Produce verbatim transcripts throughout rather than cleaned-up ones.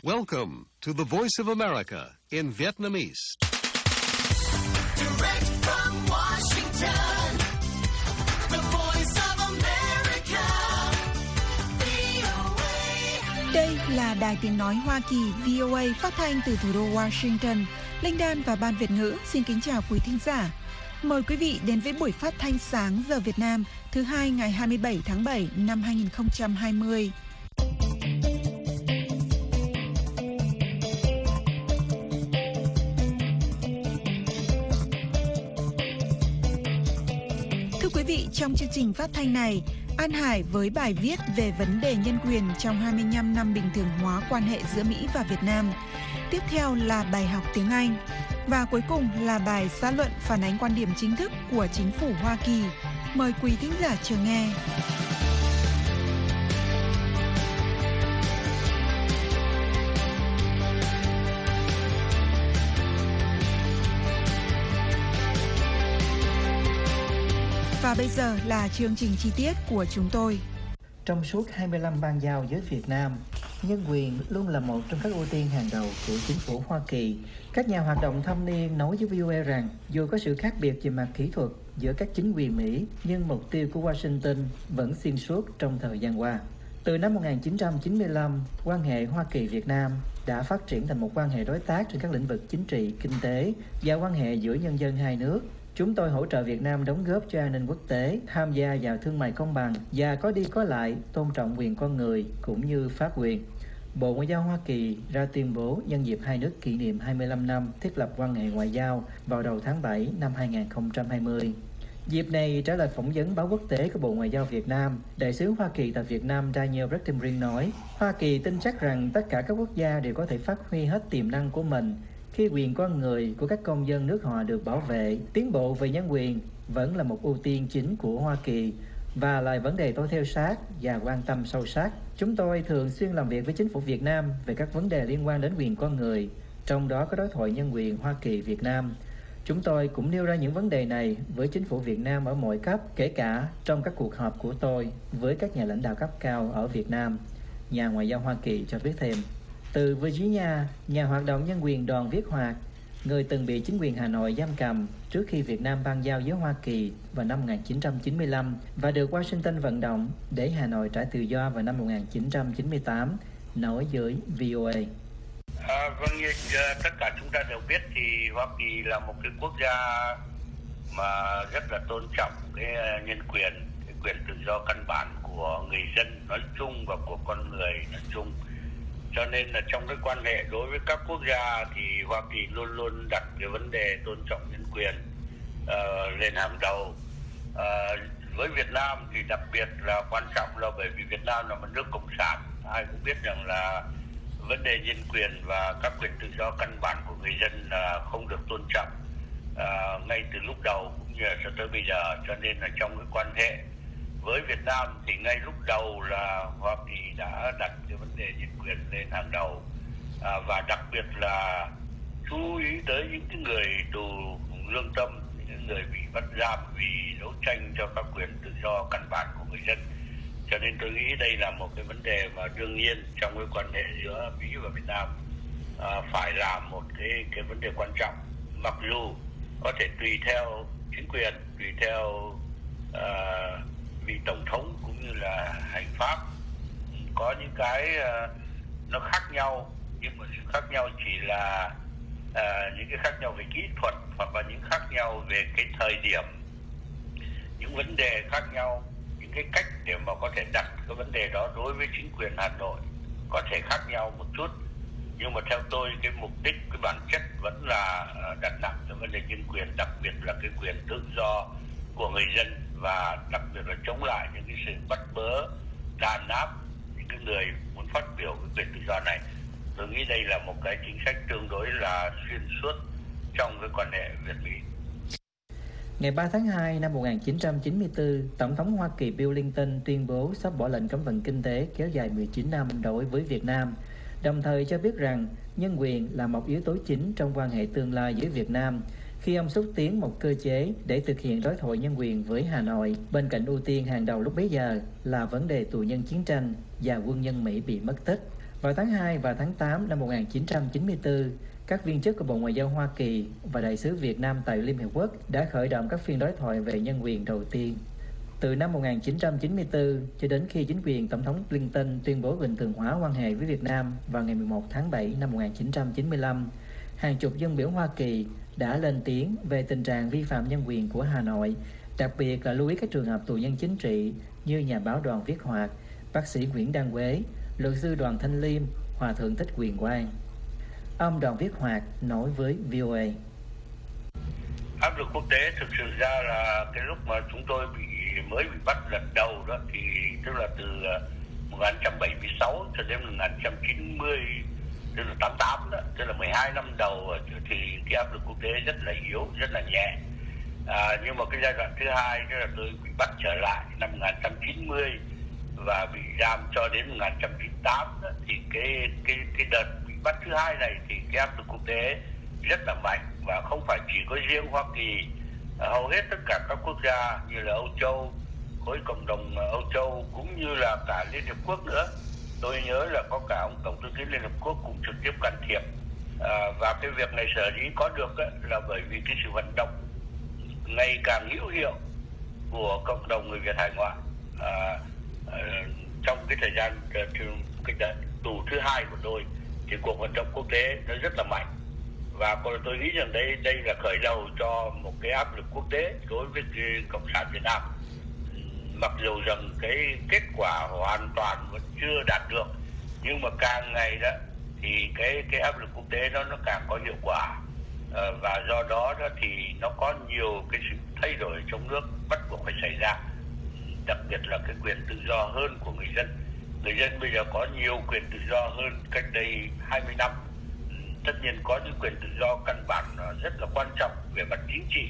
Welcome to the Voice of America in Vietnamese. Direct from Washington, the Voice of America, vê o a. Đây là Đài Tiếng Nói Hoa Kỳ vê o a phát thanh từ thủ đô Washington. Linh Đan và Ban Việt ngữ xin kính chào quý thính giả. Mời quý vị đến với buổi phát thanh sáng giờ Việt Nam thứ hai ngày hai mươi bảy tháng bảy năm hai nghìn không trăm hai mươi. Thưa quý vị, trong chương trình phát thanh này, An Hải với bài viết về vấn đề nhân quyền trong hai mươi lăm năm bình thường hóa quan hệ giữa Mỹ và Việt Nam. Tiếp theo là bài học tiếng Anh. Và cuối cùng là bài xã luận phản ánh quan điểm chính thức của chính phủ Hoa Kỳ. Mời quý thính giả chờ nghe. Và bây giờ là chương trình chi tiết của chúng tôi. Trong suốt hai mươi lăm bang giao với Việt Nam, nhân quyền luôn là một trong các ưu tiên hàng đầu của chính phủ Hoa Kỳ. Các nhà hoạt động thâm niên nói với vê o a rằng dù có sự khác biệt về mặt kỹ thuật giữa các chính quyền Mỹ, nhưng mục tiêu của Washington vẫn xuyên suốt trong thời gian qua. Từ năm một nghìn chín trăm chín mươi lăm, quan hệ Hoa Kỳ-Việt Nam đã phát triển thành một quan hệ đối tác trên các lĩnh vực chính trị, kinh tế và quan hệ giữa nhân dân hai nước. Chúng tôi hỗ trợ Việt Nam đóng góp cho an ninh quốc tế, tham gia vào thương mại công bằng và có đi có lại, tôn trọng quyền con người cũng như pháp quyền. Bộ Ngoại giao Hoa Kỳ ra tuyên bố nhân dịp hai nước kỷ niệm hai mươi lăm năm thiết lập quan hệ ngoại giao vào đầu tháng bảy năm hai nghìn không trăm hai mươi. Dịp này, trả lời phỏng vấn báo quốc tế của Bộ Ngoại giao Việt Nam, Đại sứ Hoa Kỳ tại Việt Nam Daniel Rottenbrink nói, Hoa Kỳ tin chắc rằng tất cả các quốc gia đều có thể phát huy hết tiềm năng của mình khi quyền con người của các công dân nước họ được bảo vệ. Tiến bộ về nhân quyền vẫn là một ưu tiên chính của Hoa Kỳ và là vấn đề tôi theo sát và quan tâm sâu sắc. Chúng tôi thường xuyên làm việc với chính phủ Việt Nam về các vấn đề liên quan đến quyền con người, trong đó có đối thoại nhân quyền Hoa Kỳ-Việt Nam. Chúng tôi cũng nêu ra những vấn đề này với chính phủ Việt Nam ở mọi cấp, kể cả trong các cuộc họp của tôi với các nhà lãnh đạo cấp cao ở Việt Nam. Nhà ngoại giao Hoa Kỳ cho biết thêm. Từ Virginia, nhà hoạt động nhân quyền Đoàn Viết Hoạt, người từng bị chính quyền Hà Nội giam cầm trước khi Việt Nam bang giao với Hoa Kỳ vào năm một nghìn chín trăm chín mươi lăm và được Washington vận động để Hà Nội trả tự do vào năm một nghìn chín trăm chín mươi tám, nói với vê o a. À, vâng, như tất cả chúng ta đều biết thì Hoa Kỳ là một cái quốc gia mà rất là tôn trọng cái nhân quyền, cái quyền tự do căn bản của người dân nói chung và của con người nói chung. Cho nên là trong cái quan hệ đối với các quốc gia thì Hoa Kỳ luôn luôn đặt cái vấn đề tôn trọng nhân quyền uh, lên hàng đầu. Uh, với Việt Nam thì đặc biệt là quan trọng là bởi vì Việt Nam là một nước cộng sản. Ai cũng biết rằng là vấn đề nhân quyền và các quyền tự do căn bản của người dân là không được tôn trọng uh, ngay từ lúc đầu cũng như là cho tới bây giờ. Cho nên là trong cái quan hệ với Việt Nam thì ngay lúc đầu là Hoa Kỳ đã đặt cái vấn đề nhân quyền lên hàng đầu, à, và đặc biệt là chú ý tới những cái người tù lương tâm, những người bị bắt giam vì đấu tranh cho các quyền tự do căn bản của người dân. Cho nên tôi nghĩ đây là một cái vấn đề mà đương nhiên trong cái quan hệ giữa Mỹ và Việt Nam à, phải là một cái cái vấn đề quan trọng, mặc dù có thể tùy theo chính quyền, tùy theo uh, vị tổng thống cũng như là hành pháp có những cái uh, nó khác nhau, nhưng mà sự khác nhau chỉ là uh, những cái khác nhau về kỹ thuật hoặc là những khác nhau về cái thời điểm, những vấn đề khác nhau, những cái cách để mà có thể đặt cái vấn đề đó đối với chính quyền Hà Nội có thể khác nhau một chút, nhưng mà theo tôi cái mục đích, cái bản chất vẫn là uh, đặt nặng cái vấn đề nhân quyền, đặc biệt là cái quyền tự do của người dân và đặc biệt là chống lại những cái sự bắt bớ, đàn áp những cái người muốn phát biểu cái quyền tự do này. Tôi nghĩ đây là một cái chính sách tương đối là xuyên suốt trong cái quan hệ Việt-Mỹ. Ngày ba tháng hai năm một nghìn chín trăm chín mươi tư, Tổng thống Hoa Kỳ Bill Clinton tuyên bố sắp bỏ lệnh cấm vận kinh tế kéo dài mười chín năm đối với Việt Nam, đồng thời cho biết rằng nhân quyền là một yếu tố chính trong quan hệ tương lai với Việt Nam, khi ông xúc tiến một cơ chế để thực hiện đối thoại nhân quyền với Hà Nội, bên cạnh ưu tiên hàng đầu lúc bấy giờ là vấn đề tù nhân chiến tranh và quân nhân Mỹ bị mất tích. Vào tháng hai và tháng tám năm một nghìn chín trăm chín mươi tư, các viên chức của Bộ Ngoại giao Hoa Kỳ và Đại sứ Việt Nam tại Liên Hiệp Quốc đã khởi động các phiên đối thoại về nhân quyền đầu tiên. Từ năm một nghìn chín trăm chín mươi tư cho đến khi chính quyền Tổng thống Clinton tuyên bố bình thường hóa quan hệ với Việt Nam vào ngày mười một tháng bảy năm một nghìn chín trăm chín mươi lăm, hàng chục dân biểu Hoa Kỳ đã lên tiếng về tình trạng vi phạm nhân quyền của Hà Nội, đặc biệt là lưu ý các trường hợp tù nhân chính trị như nhà báo Đoàn Viết Hoạt, bác sĩ Nguyễn Đăng Quế, luật sư Đoàn Thanh Liêm, Hòa thượng Thích Quyền Quang. Ông Đoàn Viết Hoạt nói với vê o a. Áp lực quốc tế thực sự ra là cái lúc mà chúng tôi bị mới bị bắt lần đầu đó thì tức là từ một nghìn chín trăm bảy mươi sáu cho đến một nghìn chín trăm chín mươi, tức là tám mươi tám đó, tức là mười hai năm đầu thì cái áp lực quốc tế rất là yếu, rất là nhẹ. À, nhưng mà cái giai đoạn thứ hai tức là tôi bị bắt trở lại năm một nghìn chín trăm chín mươi và bị giam cho đến một nghìn chín trăm chín mươi tám đó, thì cái cái cái đợt bị bắt thứ hai này thì cái áp lực quốc tế rất là mạnh, và không phải chỉ có riêng Hoa Kỳ, hầu hết tất cả các quốc gia như là Âu Châu, khối cộng đồng Âu Châu cũng như là cả Liên Hiệp Quốc nữa. Tôi nhớ là có cả ông Tổng thư ký Liên Hợp Quốc cũng trực tiếp can thiệp. À, và cái việc này sở dĩ có được ấy, là bởi vì cái sự vận động ngày càng hữu hiệu của cộng đồng người Việt hải ngoại. À, à, trong cái thời gian cái tù thứ hai của tôi thì cuộc vận động quốc tế nó rất là mạnh, và tôi nghĩ rằng đây đây là khởi đầu cho một cái áp lực quốc tế đối với cái Cộng sản Việt Nam. Mặc dù rằng cái kết quả hoàn toàn vẫn chưa đạt được, nhưng mà càng ngày đó thì cái cái áp lực quốc tế đó nó càng có hiệu quả, à, và do đó đó thì nó có nhiều cái sự thay đổi trong nước bắt buộc phải xảy ra, đặc biệt là cái quyền tự do hơn của người dân. Người dân bây giờ có nhiều quyền tự do hơn cách đây hai mươi năm. Tất nhiên có những quyền tự do căn bản rất là quan trọng về mặt chính trị.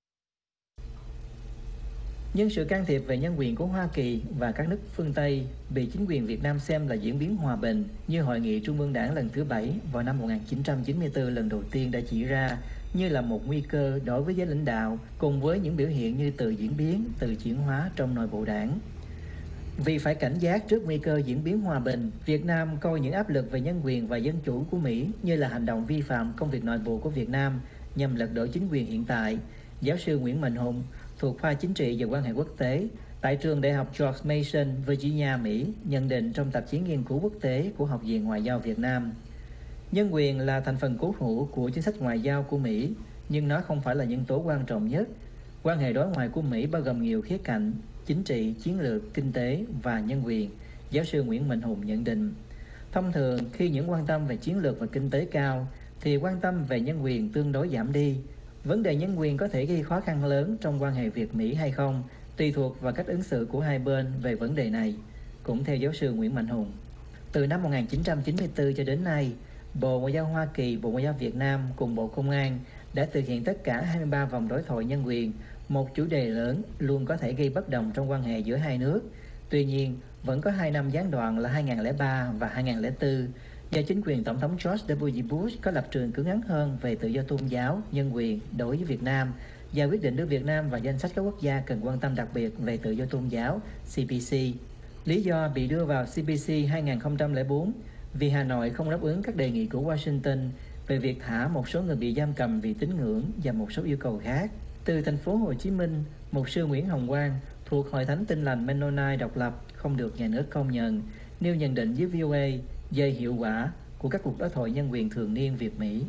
Nhưng sự can thiệp về nhân quyền của Hoa Kỳ và các nước phương Tây bị chính quyền Việt Nam xem là diễn biến hòa bình, như Hội nghị Trung ương Đảng lần thứ bảy vào năm một nghìn chín trăm chín mươi tư lần đầu tiên đã chỉ ra, như là một nguy cơ đối với giới lãnh đạo, cùng với những biểu hiện như tự diễn biến, tự chuyển hóa trong nội bộ đảng. Vì phải cảnh giác trước nguy cơ diễn biến hòa bình, Việt Nam coi những áp lực về nhân quyền và dân chủ của Mỹ như là hành động vi phạm công việc nội bộ của Việt Nam nhằm lật đổ chính quyền hiện tại. Giáo sư Nguyễn Mạnh Hùng thuộc khoa chính trị và quan hệ quốc tế tại trường Đại học George Mason, Virginia, Mỹ, nhận định trong tạp chí nghiên cứu quốc tế của Học viện Ngoại giao Việt Nam. Nhân quyền là thành phần cốt hữu của chính sách ngoại giao của Mỹ, nhưng nó không phải là nhân tố quan trọng nhất. Quan hệ đối ngoại của Mỹ bao gồm nhiều khía cạnh: chính trị, chiến lược, kinh tế và nhân quyền. Giáo sư Nguyễn Mạnh Hùng nhận định, thông thường khi những quan tâm về chiến lược và kinh tế cao, thì quan tâm về nhân quyền tương đối giảm đi. Vấn đề nhân quyền có thể gây khó khăn lớn trong quan hệ Việt-Mỹ hay không, tùy thuộc vào cách ứng xử của hai bên về vấn đề này. Cũng theo giáo sư Nguyễn Mạnh Hùng, từ năm một nghìn chín trăm chín mươi tư cho đến nay, Bộ Ngoại giao Hoa Kỳ, Bộ Ngoại giao Việt Nam cùng Bộ Công an đã thực hiện tất cả hai mươi ba vòng đối thoại nhân quyền, một chủ đề lớn luôn có thể gây bất đồng trong quan hệ giữa hai nước. Tuy nhiên, vẫn có hai năm gián đoạn là hai nghìn không trăm lẻ ba và hai nghìn không trăm lẻ tư, do chính quyền Tổng thống George W. Bush có lập trường cứng rắn hơn về tự do tôn giáo, nhân quyền đối với Việt Nam và quyết định đưa Việt Nam vào danh sách các quốc gia cần quan tâm đặc biệt về tự do tôn giáo C P C. Lý do bị đưa vào C P C hai nghìn không trăm lẻ bốn vì Hà Nội không đáp ứng các đề nghị của Washington về việc thả một số người bị giam cầm vì tín ngưỡng và một số yêu cầu khác. Từ thành phố Hồ Chí Minh, mục sư Nguyễn Hồng Quang thuộc Hội Thánh Tin Lành Mennonite độc lập không được nhà nước công nhận, nêu nhận định với vê o a về hiệu quả của các cuộc đối thoại nhân quyền thường niên Việt-Mỹ.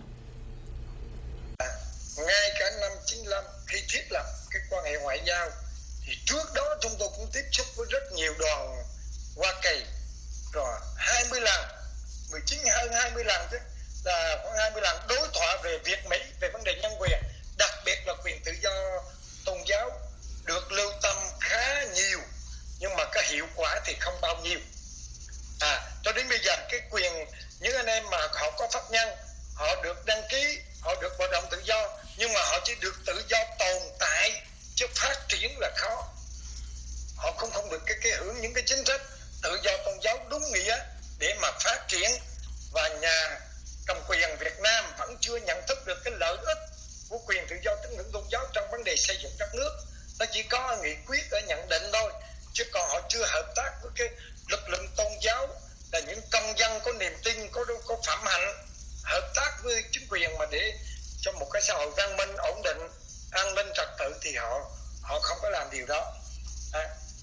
Ngay cả năm chín mươi lăm khi thiết lập cái quan hệ ngoại giao thì trước đó chúng tôi cũng tiếp xúc với rất nhiều đoàn Hoa Kỳ, rồi hai mươi lần, mười chín hơn hai mươi lần chứ, là khoảng hai mươi lần đối thoại về Việt-Mỹ về vấn đề nhân quyền, đặc biệt là quyền tự do tôn giáo được lưu tâm khá nhiều, nhưng mà cái hiệu quả thì không bao nhiêu. À, cho đến bây giờ cái quyền những anh em mà họ có pháp nhân, họ được đăng ký, họ được hoạt động tự do, nhưng mà họ chỉ được tự do tồn tại chứ phát triển là khó. Họ không không được cái cái hưởng những cái chính sách tự do tôn giáo đúng nghĩa để mà phát triển, và nhà cầm quyền Việt Nam vẫn chưa nhận thức được cái lợi ích của quyền tự do tín ngưỡng tôn giáo trong vấn đề xây dựng đất nước. Nó chỉ có nghị quyết ở nhận định thôi, chứ còn họ chưa hợp tác với cái lực lượng tôn giáo là những công dân có niềm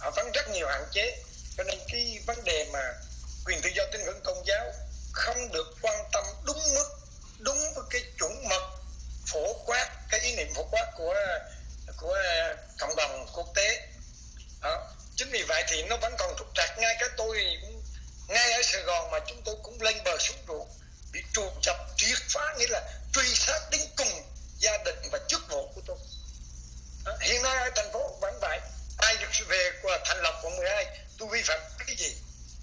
họ vẫn rất nhiều hạn chế. Cho nên cái vấn đề mà quyền tự do tín ngưỡng tôn giáo không được quan tâm đúng mức, đúng với cái chuẩn mực phổ quát, cái ý niệm phổ quát của của cộng đồng quốc tế. Đó. Chính vì vậy thì nó vẫn còn trục trặc. Ngay cả tôi cũng, ngay ở Sài Gòn mà chúng tôi cũng lên bờ xuống ruộng, bị trục chập triệt phá, nghĩa là truy sát đến cùng gia đình và chức vụ của tôi. Đó. Hiện nay ở thành phố vẫn vậy, ai được về qua thành lập quận mười hai, tôi vi phạm cái gì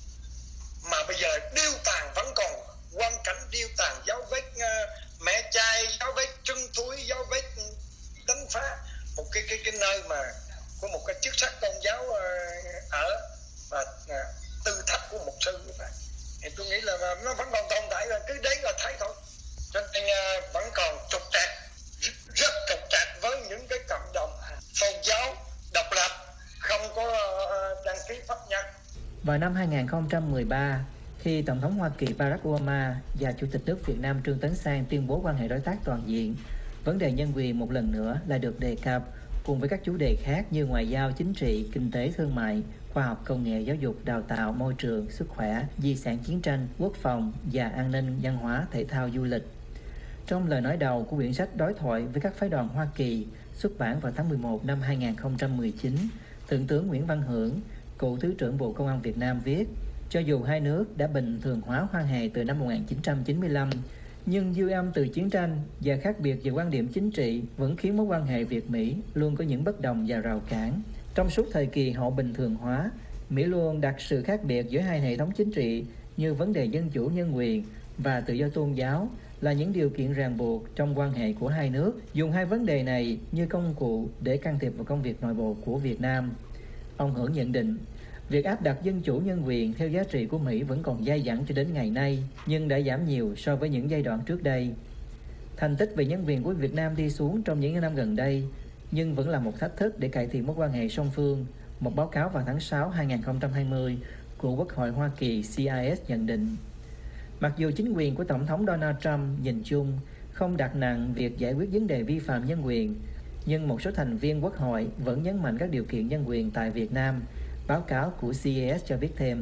mà bây giờ điêu tàn, vẫn còn quan cảnh điêu tàn, dấu vết uh, mẹ chai, dấu vết trưng túi, dấu vết đánh phá một cái cái cái nơi mà có một cái chức sắc tôn giáo uh, ở và uh, tư thất của mục sư như vậy. Thì tôi nghĩ là nó vẫn còn tồn tại, là cứ đấy là thấy thôi. Cho nên uh, vẫn còn trục trặc, rất trục trặc với những cái cộng đồng tôn giáo độc lập không có uh, đăng ký pháp nhân. Vào năm hai không một ba, khi Tổng thống Hoa Kỳ Barack Obama và Chủ tịch nước Việt Nam Trương Tấn Sang tuyên bố quan hệ đối tác toàn diện, vấn đề nhân quyền một lần nữa lại được đề cập cùng với các chủ đề khác như ngoại giao, chính trị, kinh tế, thương mại, khoa học, công nghệ, giáo dục, đào tạo, môi trường, sức khỏe, di sản chiến tranh, quốc phòng và an ninh, văn hóa, thể thao, du lịch. Trong lời nói đầu của quyển sách Đối thoại với các phái đoàn Hoa Kỳ xuất bản vào tháng mười một năm hai không một chín, Thượng tướng Nguyễn Văn Hưởng, cựu Thứ trưởng Bộ Công an Việt Nam viết: cho dù hai nước đã bình thường hóa quan hệ từ năm một nghìn chín trăm chín mươi lăm, nhưng dư âm từ chiến tranh và khác biệt về quan điểm chính trị vẫn khiến mối quan hệ Việt-Mỹ luôn có những bất đồng và rào cản. Trong suốt thời kỳ hậu bình thường hóa, Mỹ luôn đặt sự khác biệt giữa hai hệ thống chính trị như vấn đề dân chủ, nhân quyền và tự do tôn giáo là những điều kiện ràng buộc trong quan hệ của hai nước, dùng hai vấn đề này như công cụ để can thiệp vào công việc nội bộ của Việt Nam. Ông Hưởng nhận định, việc áp đặt dân chủ nhân quyền theo giá trị của Mỹ vẫn còn dai dẳng cho đến ngày nay, nhưng đã giảm nhiều so với những giai đoạn trước đây. Thành tích về nhân quyền của Việt Nam đi xuống trong những năm gần đây, nhưng vẫn là một thách thức để cải thiện mối quan hệ song phương. Một báo cáo vào tháng sáu năm hai không hai không của Quốc hội Hoa Kỳ C I S nhận định, mặc dù chính quyền của Tổng thống Donald Trump nhìn chung không đặt nặng việc giải quyết vấn đề vi phạm nhân quyền, nhưng một số thành viên Quốc hội vẫn nhấn mạnh các điều kiện nhân quyền tại Việt Nam. Báo cáo của C I S cho biết thêm.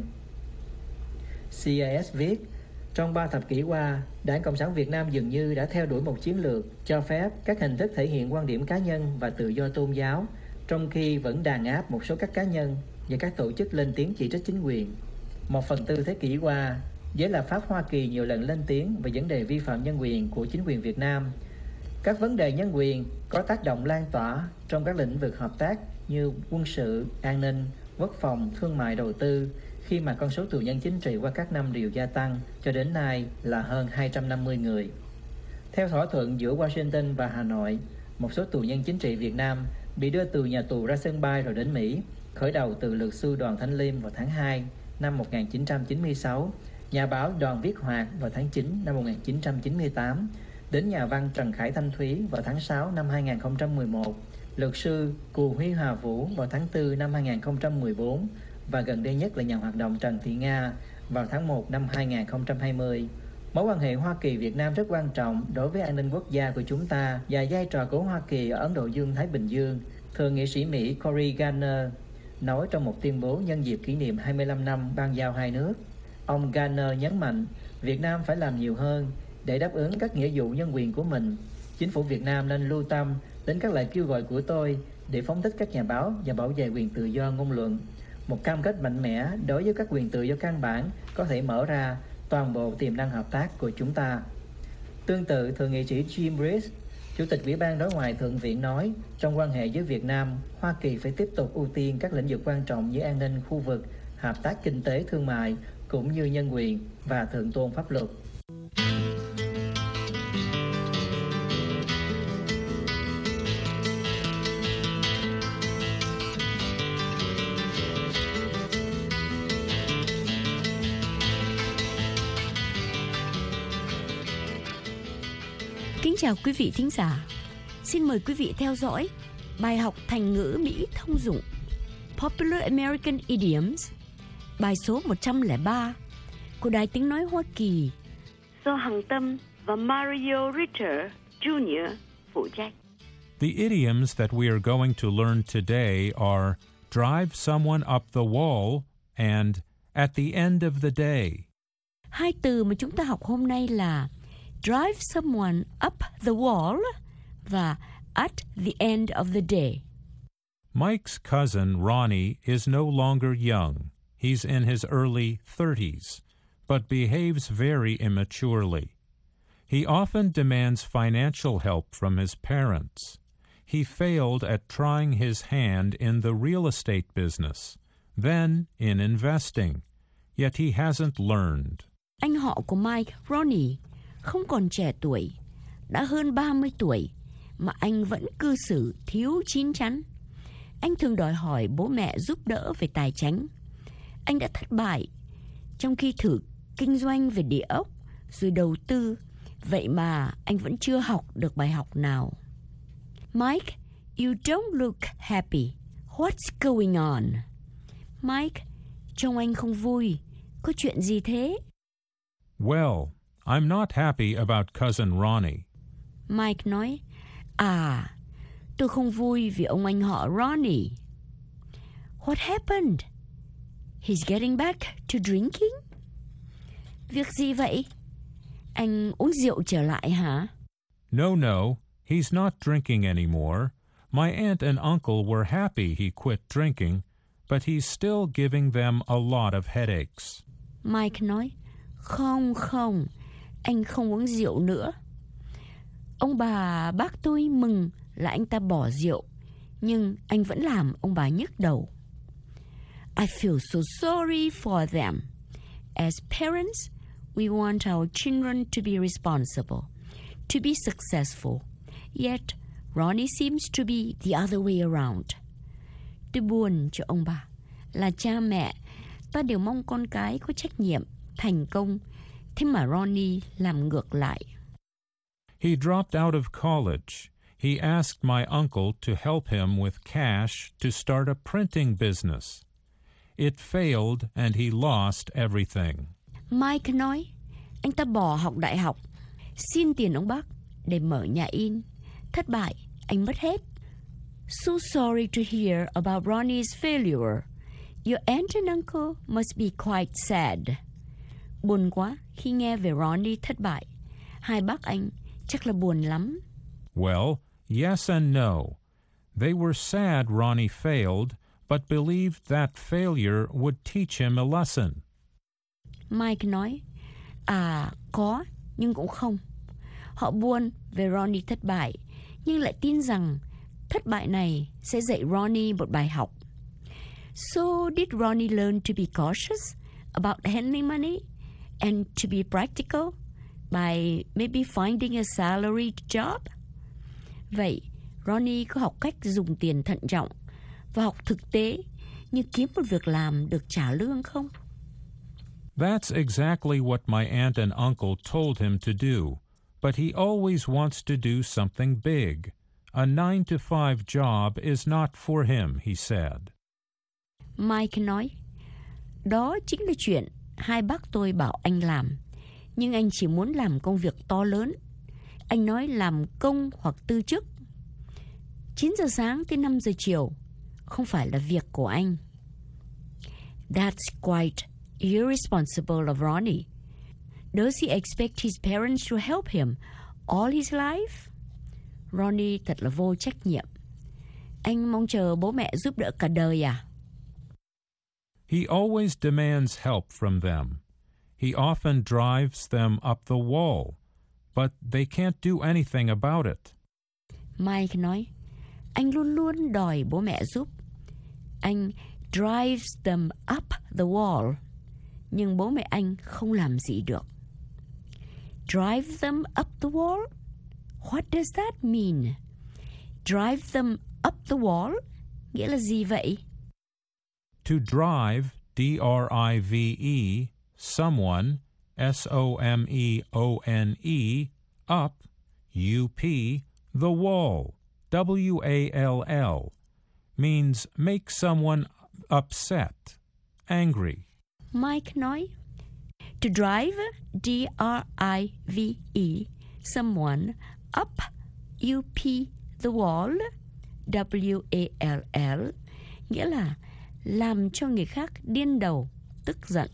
C I S viết, trong ba thập kỷ qua, Đảng Cộng sản Việt Nam dường như đã theo đuổi một chiến lược cho phép các hình thức thể hiện quan điểm cá nhân và tự do tôn giáo, trong khi vẫn đàn áp một số các cá nhân và các tổ chức lên tiếng chỉ trích chính quyền. Một phần tư thế kỷ qua, giới lập pháp Hoa Kỳ nhiều lần lên tiếng về vấn đề vi phạm nhân quyền của chính quyền Việt Nam. Các vấn đề nhân quyền có tác động lan tỏa trong các lĩnh vực hợp tác như quân sự, an ninh, quốc phòng, thương mại, đầu tư, khi mà con số tù nhân chính trị qua các năm đều gia tăng, cho đến nay là hơn hai trăm năm mươi người. Theo thỏa thuận giữa Washington và Hà Nội, một số tù nhân chính trị Việt Nam bị đưa từ nhà tù ra sân bay rồi đến Mỹ, khởi đầu từ luật sư Đoàn Thanh Liêm vào tháng hai năm một nghìn chín trăm chín mươi sáu, nhà báo Đoàn Viết Hoạt vào tháng chín năm một nghìn chín trăm chín mươi tám, đến nhà văn Trần Khải Thanh Thúy vào tháng sáu năm hai nghìn không trăm mười một, luật sư Cù Huy Hà Vũ vào tháng tư năm hai nghìn không trăm mười bốn và gần đây nhất là nhà hoạt động Trần Thị Nga vào tháng một năm hai nghìn không trăm hai mươi. Mối quan hệ Hoa Kỳ-Việt Nam rất quan trọng đối với an ninh quốc gia của chúng ta và vai trò của Hoa Kỳ ở Ấn Độ Dương-Thái Bình Dương, Thượng nghị sĩ Mỹ Cory Gardner nói trong một tuyên bố nhân dịp kỷ niệm hai mươi lăm năm ban giao hai nước. Ông Gardner nhấn mạnh Việt Nam phải làm nhiều hơn để đáp ứng các nghĩa vụ nhân quyền của mình. Chính phủ Việt Nam nên lưu tâm đến các lời kêu gọi của tôi để phóng thích các nhà báo và bảo vệ quyền tự do ngôn luận. Một cam kết mạnh mẽ đối với các quyền tự do căn bản có thể mở ra toàn bộ tiềm năng hợp tác của chúng ta. Tương tự, Thượng nghị sĩ Jim Reed, Chủ tịch Ủy ban Đối ngoại Thượng viện nói, trong quan hệ với Việt Nam, Hoa Kỳ phải tiếp tục ưu tiên các lĩnh vực quan trọng như an ninh khu vực, hợp tác kinh tế thương mại, cũng như nhân quyền và thượng tôn pháp luật. Kính chào quý vị thính giả. Xin mời quý vị theo dõi bài học thành ngữ Mỹ thông dụng Popular American Idioms, bài số một trăm lẻ ba của Đài Tiếng Nói Hoa Kỳ do Hằng Tâm và Mario Ritter Junior phụ trách. The idioms that we are going to learn today are drive someone up the wall and at the end of the day. Hai từ mà chúng ta học hôm nay là drive someone up the wall và at the end of the day. Mike's cousin Ronnie is no longer young. He's in his early thirties, but behaves very immaturely. He often demands financial help from his parents. He failed at trying his hand in the real estate business, then in investing, yet he hasn't learned. Anh họ của Mike, Ronnie, không còn trẻ tuổi, đã hơn ba mươi tuổi, mà anh vẫn cư xử thiếu chín chắn. Anh thường đòi hỏi bố mẹ giúp đỡ về tài chính. Anh đã thất bại trong khi thử kinh doanh về địa ốc, rồi đầu tư, vậy mà anh vẫn chưa học được bài học nào. Mike, you don't look happy. What's going on? Mike, trông anh không vui. Có chuyện gì thế? Well, I'm not happy about cousin Ronnie. Mike nói, à, tôi không vui vì ông anh họ Ronnie. What happened? He's getting back to drinking? Việc gì vậy? Anh uống rượu trở lại hả? No, no, he's not drinking anymore. My aunt and uncle were happy he quit drinking, but he's still giving them a lot of headaches. Mike nói, không, không, anh không uống rượu nữa. Ông bà bác tôi mừng là anh ta bỏ rượu, nhưng anh vẫn làm ông bà nhức đầu. I feel so sorry for them. As parents, we want our children to be responsible, to be successful. Yet, Ronnie seems to be the other way around. Tôi buồn cho ông bà. Là cha mẹ, ta đều mong con cái có trách nhiệm, thành công. Thế mà Ronnie làm ngược lại. He dropped out of college. He asked my uncle to help him with cash to start a printing business. It failed and he lost everything. Mike nói, anh ta bỏ học đại học, xin tiền ông bác để mở nhà in. Thất bại, anh mất hết. So sorry to hear about Ronnie's failure. Your aunt and uncle must be quite sad. Buồn quá khi nghe về Ronnie thất bại. Hai bác anh chắc là buồn lắm. Well, yes and no. They were sad Ronnie failed, but believed that failure would teach him a lesson. Mike nói, à, có, nhưng cũng không. Họ buồn về Ronnie thất bại, nhưng lại tin rằng thất bại này sẽ dạy Ronnie một bài học. So did Ronnie learn to be cautious about handling money and to be practical by maybe finding a salaried job? Vậy, Ronnie có học cách dùng tiền thận trọng và học thực tế như kiếm một việc làm được trả lương không? That's exactly what my aunt and uncle told him to do, but he always wants to do something big. A nine to five job is not for him, he said. Mike nói, đó chính là chuyện hai bác tôi bảo anh làm, nhưng anh chỉ muốn làm công việc to lớn. Anh nói làm công hoặc tư chức. chín giờ sáng tới năm giờ chiều không phải là việc của anh. That's quite irresponsible of Ronnie. Does he expect his parents to help him all his life? Ronnie thật là vô trách nhiệm. Anh mong chờ bố mẹ giúp đỡ cả đời à? He always demands help from them. He often drives them up the wall, but they can't do anything about it. Mike nói, anh luôn luôn đòi bố mẹ giúp. Anh drives them up the wall, nhưng bố mẹ anh không làm gì được. Drive them up the wall? What does that mean? Drive them up the wall? Nghĩa là gì vậy? To drive, D R I V E, someone, S O M E O N E, up, U P, the wall, W A L L, means make someone upset, angry. Mike nói, to drive, D R I V E, someone, up, U P, the wall, W A L L, nghĩa là làm cho người khác điên đầu, tức giận.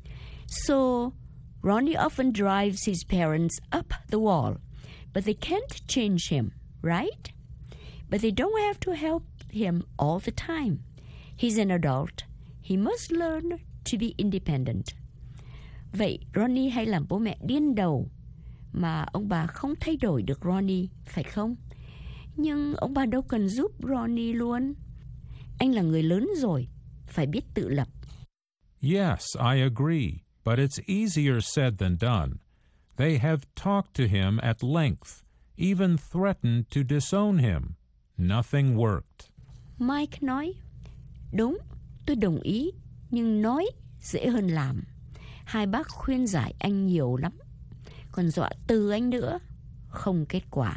So, Ronnie often drives his parents up the wall, but they can't change him, right? But they don't have to help him all the time. He's an adult. He must learn to be independent. Vậy Ronnie hay làm bố mẹ điên đầu mà ông bà không thay đổi được Ronnie, phải không? Nhưng ông bà đâu cần giúp Ronnie luôn. Anh là người lớn rồi, phải biết tự lập. Yes, I agree, but it's easier said than done. They have talked to him at length, even threatened to disown him. Nothing worked. Mike nói, đúng, tôi đồng ý, nhưng nói dễ hơn làm. Hai bác khuyên giải anh nhiều lắm, còn dọa từ anh nữa, không kết quả.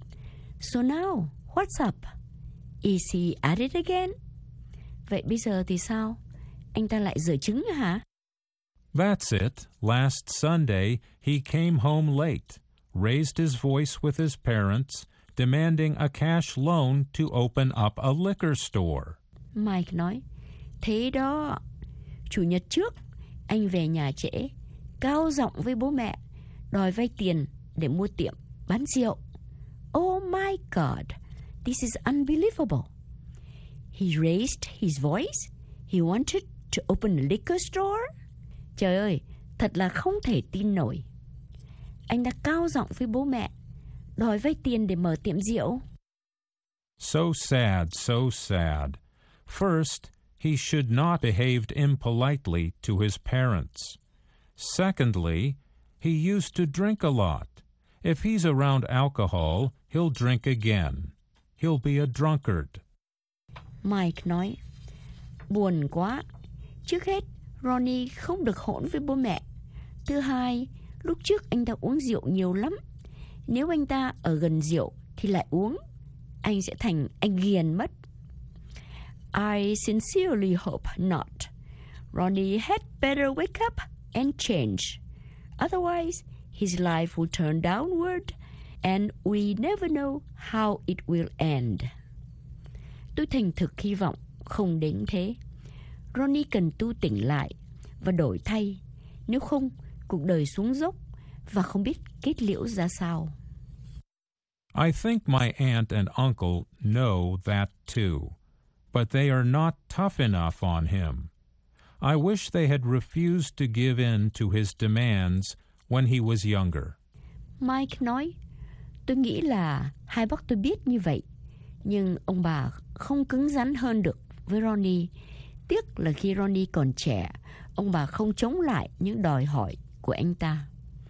So now, what's up? Is he at it again? Vậy bây giờ thì sao? Anh ta lại giở trứng hả? That's it. Last Sunday, he came home late, raised his voice with his parents, demanding a cash loan to open up a liquor store. Mike nói, thế đó, Chủ nhật trước, anh về nhà trễ, cao giọng với bố mẹ, đòi vay tiền để mua tiệm bán rượu. Oh my God, this is unbelievable. He raised his voice. He wanted to open a liquor store. Trời ơi, thật là không thể tin nổi. Anh đã cao giọng với bố mẹ, đòi vay tiền để mở tiệm rượu. So sad, so sad. First, he should not have behaved impolitely to his parents. Secondly, he used to drink a lot. If he's around alcohol, he'll drink again. He'll be a drunkard. Mike nói, buồn quá. Trước hết, Ronnie không được hỗn với bố mẹ. Thứ hai, lúc trước anh ta uống rượu nhiều lắm. Nếu anh ta ở gần rượu thì lại uống, anh sẽ thành anh ghiền mất. I sincerely hope not. Ronnie had better wake up and change. Otherwise, his life will turn downward and we never know how it will end. Tôi thành thực hy vọng không đến thế. Ronnie cần tu tỉnh lại và đổi thay. Nếu không, cuộc đời xuống dốc và không biết kết liễu ra sao. I think my aunt and uncle know that too, but they are not tough enough on him. I wish they had refused to give in to his demands when he was younger. Mike nói, tôi nghĩ là hai bác tôi biết như vậy, nhưng ông bà không cứng rắn hơn được với Ronnie. Tiếc là khi Ronnie còn trẻ, ông bà không chống lại những đòi hỏi của anh ta.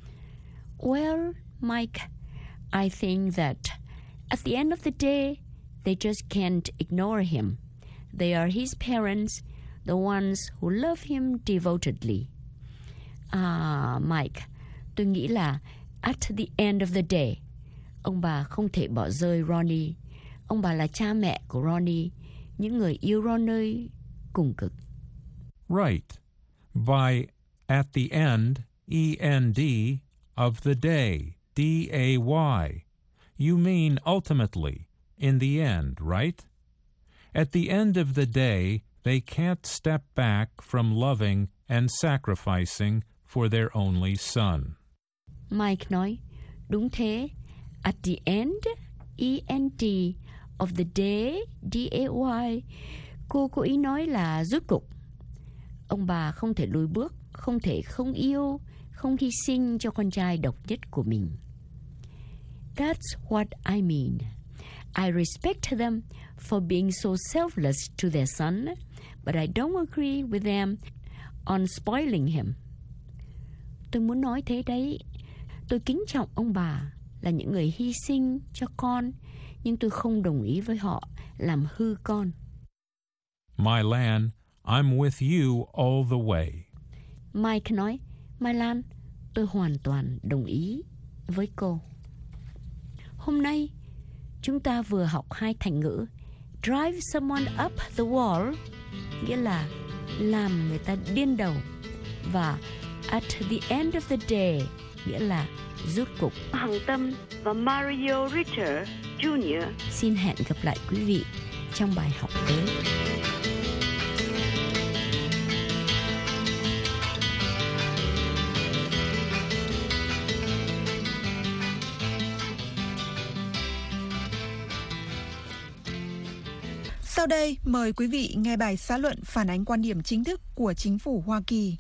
Well, Mike, I think that at the end of the day, they just can't ignore him. They are his parents, the ones who love him devotedly. À, Mike, tôi nghĩ là at the end of the day, ông bà không thể bỏ rơi Ronnie. Ông bà là cha mẹ của Ronnie, những người yêu Ronnie cùng cực. Right. By at the end, E N D, of the day, D A Y. You mean ultimately, in the end, right? At the end of the day, they can't step back from loving and sacrificing for their only son. Mike nói, đúng thế. At the end, E N D, of the day, D A Y. Cô có ý nói là rốt cục. Ông bà không thể lùi bước, không thể không yêu, không hy sinh cho con trai độc nhất của mình. That's what I mean. I respect them for being so selfless to their son, but I don't agree with them on spoiling him. Tôi muốn nói thế đấy. Tôi kính trọng ông bà là những người hy sinh cho con, nhưng tôi không đồng ý với họ làm hư con. My Lan, I'm with you all the way. Mike nói, Mai Lan, tôi hoàn toàn đồng ý với cô. Hôm nay, chúng ta vừa học hai thành ngữ drive someone up the wall, nghĩa là làm người ta điên đầu, và at the end of the day, nghĩa là rốt cục. Hằng Tâm và Mario Richter Junior xin hẹn gặp lại quý vị trong bài học tới. Sau đây, mời quý vị nghe bài xã luận phản ánh quan điểm chính thức của chính phủ Hoa Kỳ.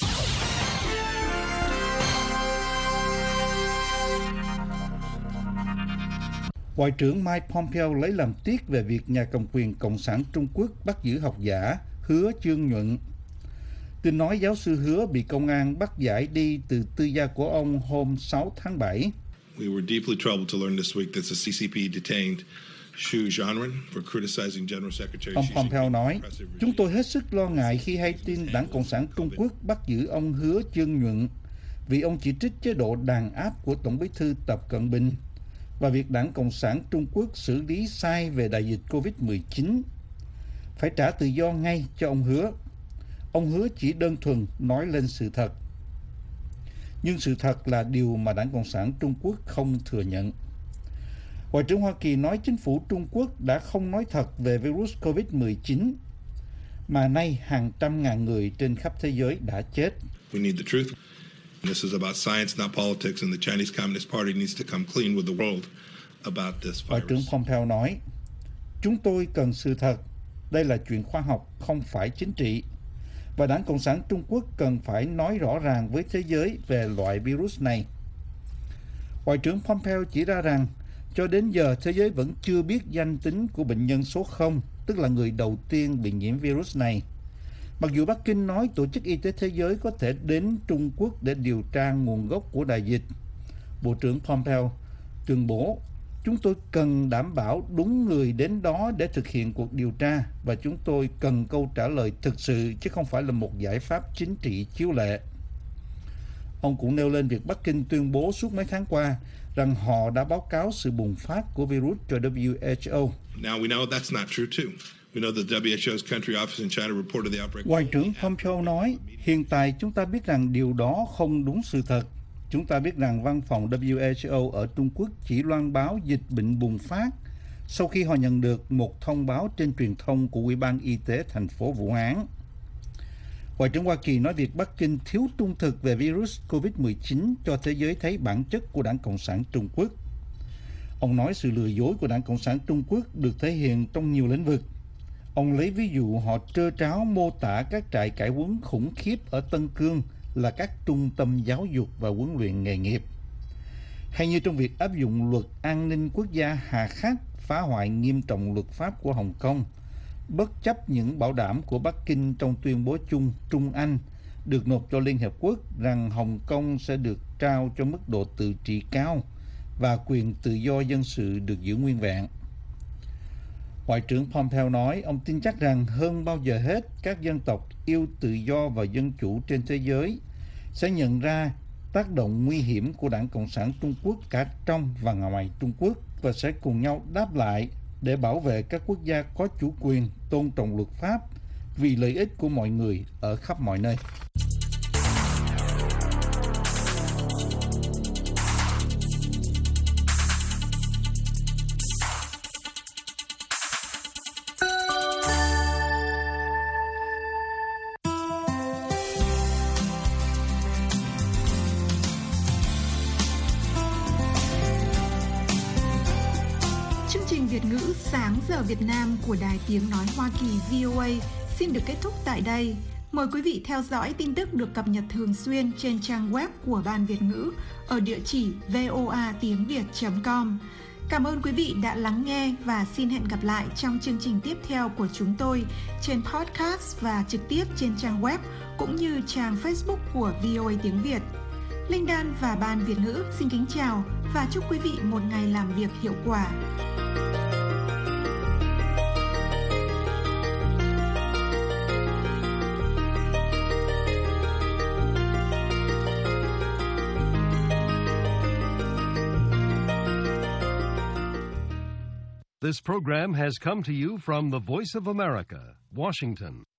Ngoại trưởng Mike Pompeo lấy làm tiếc về việc nhà cầm quyền Cộng sản Trung Quốc bắt giữ học giả Hứa Chương Nhuận. Tin nói giáo sư Hứa bị công an bắt giải đi từ tư gia của ông hôm sáu tháng bảy. We were deeply troubled to learn this week that the C C P detained Xu Zhanren for criticizing General Secretary. Ông Pompeo nói, chúng tôi hết sức lo ngại khi hay tin Đảng Cộng sản Trung Quốc bắt giữ ông Hứa Chương Nhuận vì ông chỉ trích chế độ đàn áp của Tổng bí thư Tập Cận Bình và việc Đảng Cộng sản Trung Quốc xử lý sai về đại dịch covid mười chín. Phải trả tự do ngay cho ông Hứa. Ông Hứa chỉ đơn thuần nói lên sự thật. Nhưng sự thật là điều mà Đảng Cộng sản Trung Quốc không thừa nhận. Ngoại trưởng Hoa Kỳ nói chính phủ Trung Quốc đã không nói thật về virus covid mười chín, mà nay hàng trăm ngàn người trên khắp thế giới đã chết. We need the truth. This is about science, not politics, and the Chinese Communist Party needs to come clean with the world about this Ngoại trưởng virus. Pompeo nói, chúng tôi cần sự thật. Đây là chuyện khoa học, không phải chính trị. Và Đảng Cộng sản Trung Quốc cần phải nói rõ ràng với thế giới về loại virus này. Ngoại trưởng Pompeo chỉ ra rằng, cho đến giờ thế giới vẫn chưa biết danh tính của bệnh nhân số không, tức là người đầu tiên bị nhiễm virus này. Mặc dù Bắc Kinh nói Tổ chức Y tế Thế giới có thể đến Trung Quốc để điều tra nguồn gốc của đại dịch, Bộ trưởng Pompeo tuyên bố, chúng tôi cần đảm bảo đúng người đến đó để thực hiện cuộc điều tra và chúng tôi cần câu trả lời thực sự chứ không phải là một giải pháp chính trị chiếu lệ. Ông cũng nêu lên việc Bắc Kinh tuyên bố suốt mấy tháng qua rằng họ đã báo cáo sự bùng phát của virus cho W H O. Now we know that's not true too. We know that W H O's country office in China reported the outbreak. Ngoại trưởng Pompeo nói, hiện tại chúng ta biết rằng điều đó không đúng sự thật. Chúng ta biết rằng văn phòng W H O ở Trung Quốc chỉ loan báo dịch bệnh bùng phát sau khi họ nhận được một thông báo trên truyền thông của Ủy ban Y tế thành phố Vũ Hán. Ngoại trưởng Hoa Kỳ nói việc Bắc Kinh thiếu trung thực về virus covid mười chín cho thế giới thấy bản chất của Đảng Cộng sản Trung Quốc. Ông nói sự lừa dối của Đảng Cộng sản Trung Quốc được thể hiện trong nhiều lĩnh vực. Ông lấy ví dụ họ trơ tráo mô tả các trại cải huấn khủng khiếp ở Tân Cương là các trung tâm giáo dục và huấn luyện nghề nghiệp. Hay như trong việc áp dụng luật an ninh quốc gia hà khắc phá hoại nghiêm trọng luật pháp của Hồng Kông, bất chấp những bảo đảm của Bắc Kinh trong tuyên bố chung Trung Anh được nộp cho Liên Hiệp Quốc rằng Hồng Kông sẽ được trao cho mức độ tự trị cao và quyền tự do dân sự được giữ nguyên vẹn. Ngoại trưởng Pompeo nói ông tin chắc rằng hơn bao giờ hết các dân tộc yêu tự do và dân chủ trên thế giới sẽ nhận ra tác động nguy hiểm của Đảng Cộng sản Trung Quốc cả trong và ngoài Trung Quốc và sẽ cùng nhau đáp lại để bảo vệ các quốc gia có chủ quyền, tôn trọng luật pháp vì lợi ích của mọi người ở khắp mọi nơi. Chương trình Việt ngữ Sáng giờ Việt Nam của Đài Tiếng Nói Hoa Kỳ V O A xin được kết thúc tại đây. Mời quý vị theo dõi tin tức được cập nhật thường xuyên trên trang web của Ban Việt ngữ ở địa chỉ voa tiếng việt chấm com. Cảm ơn quý vị đã lắng nghe và xin hẹn gặp lại trong chương trình tiếp theo của chúng tôi trên podcast và trực tiếp trên trang web cũng như trang Facebook của V O A Tiếng Việt. Linh Đan và Ban Việt ngữ xin kính chào và chúc quý vị một ngày làm việc hiệu quả. This program has come to you from the Voice of America, Washington.